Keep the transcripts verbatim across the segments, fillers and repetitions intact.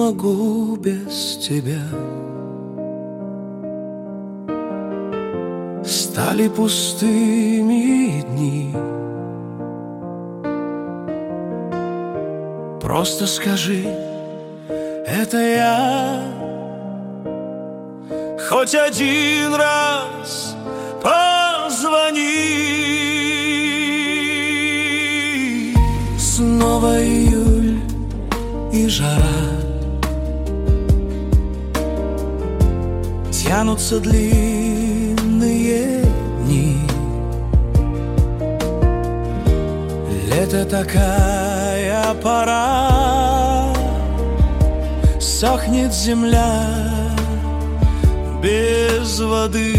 могу без тебя. Стали пустыми дни. Просто скажи, это я. Хоть один раз позвони. Снова июль и жара. Тянутся длинные дни. Лето такая пора. Сохнет земля без воды.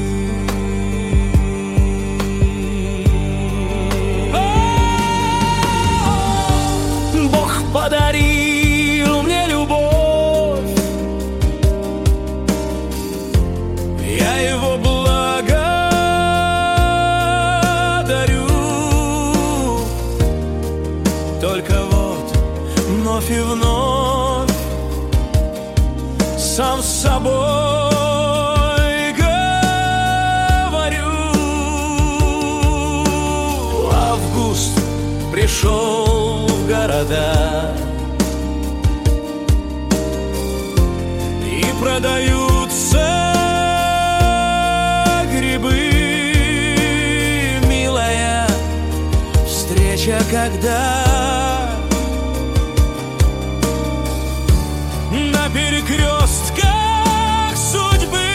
Бог подарил мне любовь, я его благодарю. Только вот вновь и вновь сам с собой говорю. Август пришел в города, и продаются грибы. Милая встреча, когда на перекрестках судьбы.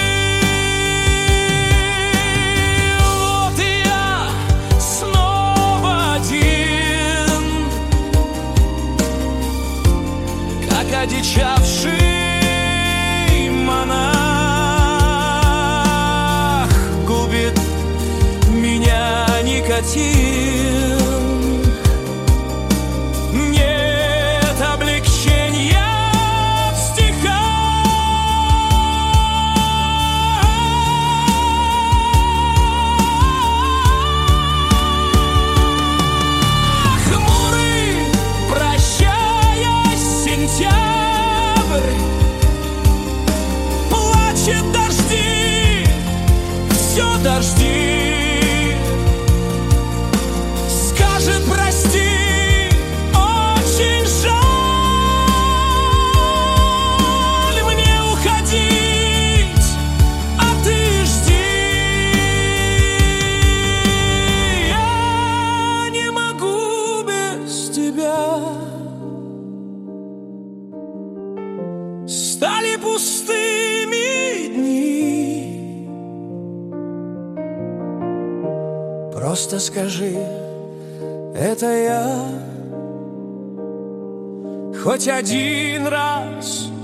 Вот и я снова один, как одичавший монах. Губит меня никотин. Нет облегчения в стихах. Хмурый, прощаясь, сентябрь, плачет дожди, все дожди. Скажет прости, очень жаль мне уходить, а ты жди. Я не могу без тебя. Стали пустыми дни. Просто скажи, это я. Хоть один раз